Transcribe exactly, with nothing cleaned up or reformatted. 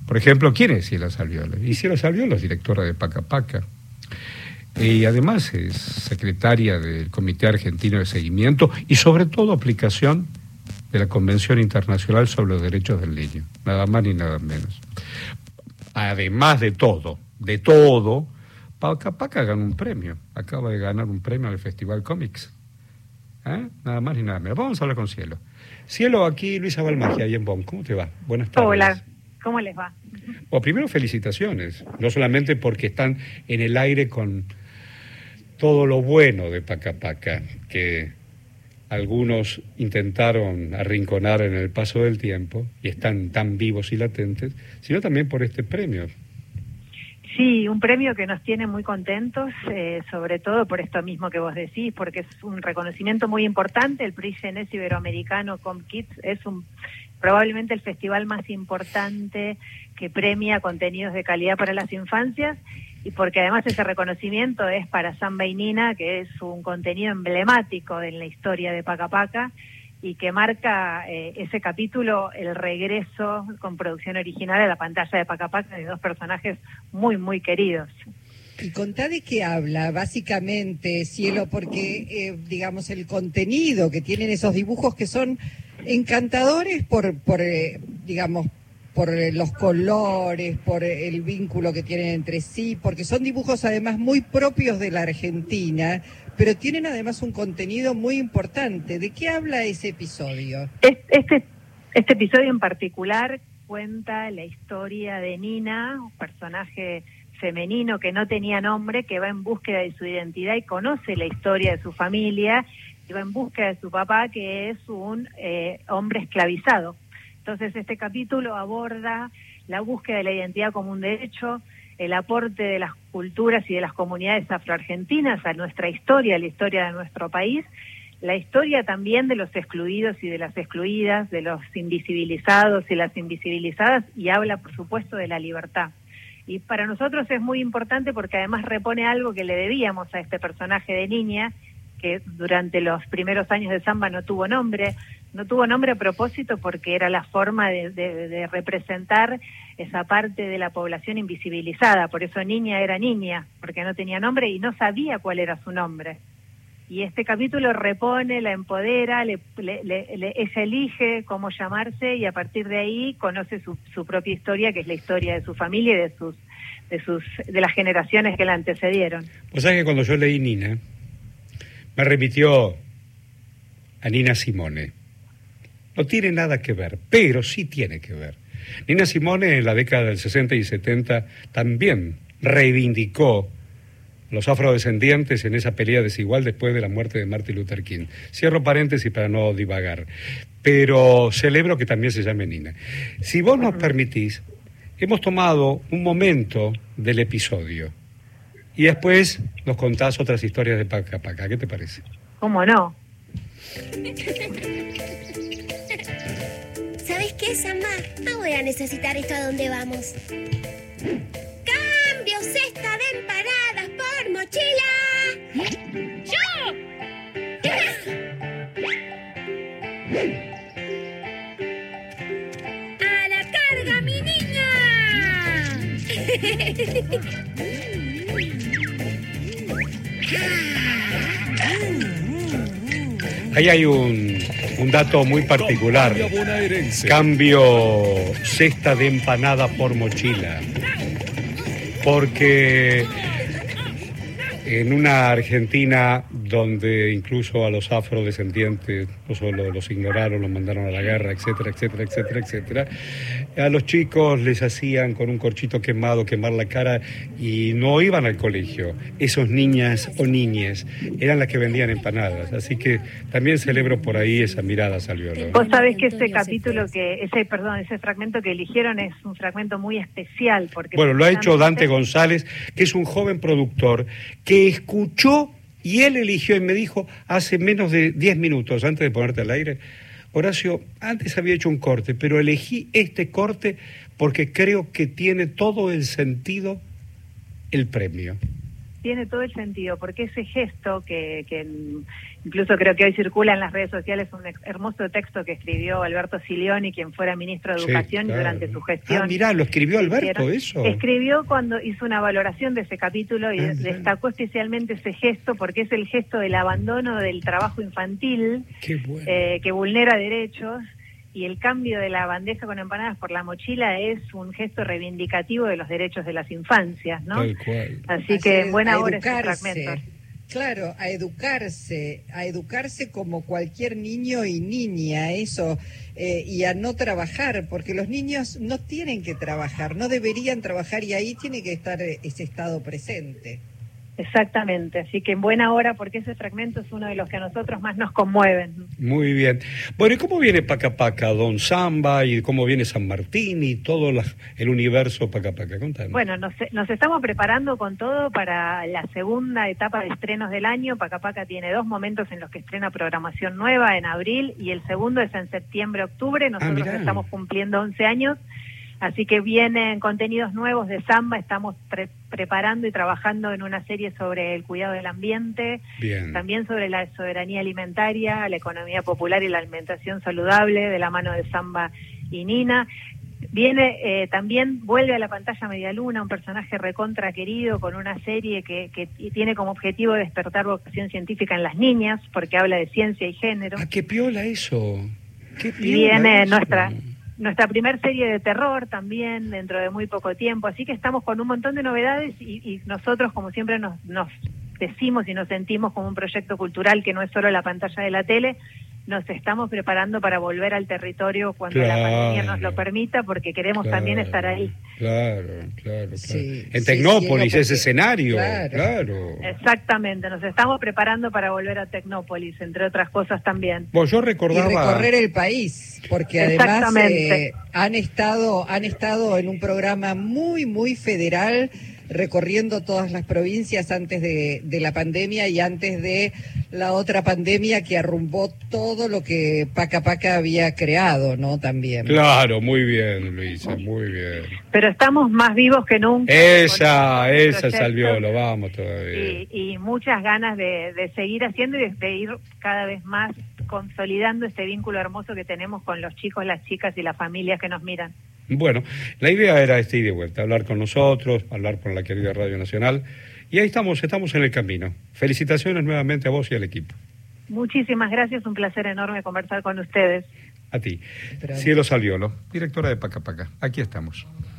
Por ejemplo, ¿quién es Cielo Salviola? Y Cielo Salviola es directora de Paca Paca. Y además es secretaria del Comité Argentino de Seguimiento y sobre todo aplicación de la Convención Internacional sobre los Derechos del Niño. Nada más ni nada menos. Además de todo, de todo, Paca Paca ganó un premio. Acaba de ganar un premio al Festival Comics. ¿Eh? Nada más ni nada menos. Vamos a hablar con Cielo. Cielo, aquí Luisa Balmagia, ahí en Bonn. ¿Cómo te va? Buenas tardes. Hola, ¿cómo les va? Bueno, primero felicitaciones, no solamente porque están en el aire con todo lo bueno de Paca Paca, que algunos intentaron arrinconar en el paso del tiempo y están tan vivos y latentes, sino también por este premio. Sí, un premio que nos tiene muy contentos, eh, sobre todo por esto mismo que vos decís, porque es un reconocimiento muy importante. El Prix Jeunesse Iberoamericano Com Kids es un probablemente el festival más importante que premia contenidos de calidad para las infancias, y porque además ese reconocimiento es para Samba y Nina, que es un contenido emblemático en la historia de Paca Paca y que marca eh, ese capítulo, el regreso con producción original a la pantalla de Paca Paca de dos personajes muy, muy queridos. Y contá de qué habla, básicamente, Cielo, porque, eh, digamos, el contenido que tienen esos dibujos que son encantadores por, por eh, digamos, por los colores, por el vínculo que tienen entre sí, porque son dibujos además muy propios de la Argentina, pero tienen además un contenido muy importante. ¿De qué habla ese episodio? Este, este episodio en particular cuenta la historia de Nina, un personaje femenino que no tenía nombre, que va en búsqueda de su identidad y conoce la historia de su familia, y va en búsqueda de su papá, que es un eh, hombre esclavizado. Entonces este capítulo aborda la búsqueda de la identidad como un derecho, el aporte de las culturas y de las comunidades afroargentinas a nuestra historia, a la historia de nuestro país, la historia también de los excluidos y de las excluidas, de los invisibilizados y las invisibilizadas, y habla, por supuesto, de la libertad. Y para nosotros es muy importante porque además repone algo que le debíamos a este personaje de niña, que durante los primeros años de Samba no tuvo nombre, no tuvo nombre a propósito porque era la forma de, de, de representar esa parte de la población invisibilizada, por eso niña era niña, porque no tenía nombre y no sabía cuál era su nombre. Y este capítulo repone, la empodera, le, le, le, le, ella elige cómo llamarse y a partir de ahí conoce su, su propia historia, que es la historia de su familia y de sus, de sus, de las generaciones que la antecedieron. Pues sabes que cuando yo leí Nina, me remitió a Nina Simone. No tiene nada que ver, pero sí tiene que ver. Nina Simone en la década del sesenta y setenta también reivindicó los afrodescendientes en esa pelea desigual después de la muerte de Martin Luther King. Cierro paréntesis para no divagar, pero celebro que también se llame Nina. Si vos nos permitís, hemos tomado un momento del episodio y después nos contás otras historias de Paca Paca. ¿Qué te parece? ¿Cómo no? ¿Sabes qué, Samba? No voy a necesitar esto a dónde vamos. ¡Cambio cesta de empanadas por mochila! ¡Yo! ¡A la carga, mi niña! Ahí hay un, un dato muy particular. Cambio cesta de empanada por mochila. Porque en una Argentina donde incluso a los afrodescendientes no solo los ignoraron, los mandaron a la guerra, etcétera, etcétera, etcétera, etcétera, a los chicos les hacían con un corchito quemado quemar la cara y no iban al colegio. Esos niñas o niñes eran las que vendían empanadas, así que también celebro por ahí esa mirada, Salviola. Vos sabés que ese capítulo que, ese, perdón, ese fragmento que eligieron es un fragmento muy especial porque... Bueno, lo ha hecho Dante González, que es un joven productor que escuchó y él eligió y me dijo hace menos de diez minutos, antes de ponerte al aire, Horacio, antes había hecho un corte, pero elegí este corte porque creo que tiene todo el sentido el premio. tiene todo el sentido, porque ese gesto que, que incluso creo que hoy circula en las redes sociales, un hermoso texto que escribió Alberto Silioni, quien fuera ministro de Sí, Educación, claro. durante su gestión. Ah, mirá, lo escribió Alberto, hicieron- eso. Escribió cuando hizo una valoración de ese capítulo y Ah, mirá. destacó especialmente ese gesto, porque es el gesto del abandono del trabajo infantil, Qué bueno. eh, que vulnera derechos, y el cambio de la bandeja con empanadas por la mochila es un gesto reivindicativo de los derechos de las infancias, ¿no? Tal cual. Así A que ser- en buena a hora ese educarse. fragmento. Claro, a educarse, a educarse como cualquier niño y niña, eso, eh, y a no trabajar, porque los niños no tienen que trabajar, no deberían trabajar, y ahí tiene que estar eh, ese estado presente. Exactamente, así que en buena hora, porque ese fragmento es uno de los que a nosotros más nos conmueven. Muy bien. Bueno, ¿y cómo viene Paca Paca, Don Samba, y cómo viene San Martín y todo la- el universo Paca Paca? Contame. Bueno, nos, nos estamos preparando con todo para la segunda etapa de estrenos del año. Paca Paca tiene dos momentos en los que estrena programación nueva, en abril, y el segundo es en septiembre-octubre. Nosotros mirá. estamos cumpliendo once años, así que vienen contenidos nuevos de Samba. Estamos pre- preparando y trabajando en una serie sobre el cuidado del ambiente, Bien. también sobre la soberanía alimentaria, la economía popular y la alimentación saludable, de la mano de Samba y Nina. Viene, eh, también vuelve a la pantalla Medialuna, un personaje recontra querido, con una serie que, que tiene como objetivo despertar vocación científica en las niñas, porque habla de ciencia y género. Ah, qué piola eso. Qué Y piola viene eso. nuestra nuestra primer serie de terror también dentro de muy poco tiempo, así que estamos con un montón de novedades y, y nosotros, como siempre nos, nos decimos y nos sentimos como un proyecto cultural que no es solo la pantalla de la tele, nos estamos preparando para volver al territorio cuando la Claro. pandemia nos lo permita, porque queremos Claro, también estar ahí. Claro, claro, claro. Sí, en sí, Tecnópolis, cielo, ese porque- escenario. claro. Claro. Exactamente, nos estamos preparando para volver a Tecnópolis, entre otras cosas también. Bueno, yo Y recordaba. recorrer el país, porque además Exactamente. eh, han estado han estado en un programa muy muy federal, recorriendo todas las provincias antes de, de la pandemia y antes de la otra pandemia que arrumbó todo lo que Paca Paca había creado, ¿no? También. Claro, muy bien, Luisa, muy bien. Pero estamos más vivos que nunca. Esa, con este esa es proyecto. Albiolo, vamos todavía. Y, y muchas ganas de, de seguir haciendo y de, de ir cada vez más consolidando este vínculo hermoso que tenemos con los chicos, las chicas y las familias que nos miran. Bueno, la idea era este ir de vuelta, hablar con nosotros, hablar con la querida Radio Nacional, y ahí estamos, estamos en el camino. Felicitaciones nuevamente a vos y al equipo. Muchísimas gracias, un placer enorme conversar con ustedes. A ti. Pero- Cielo Salviolo, directora de Paca Paca. Aquí estamos.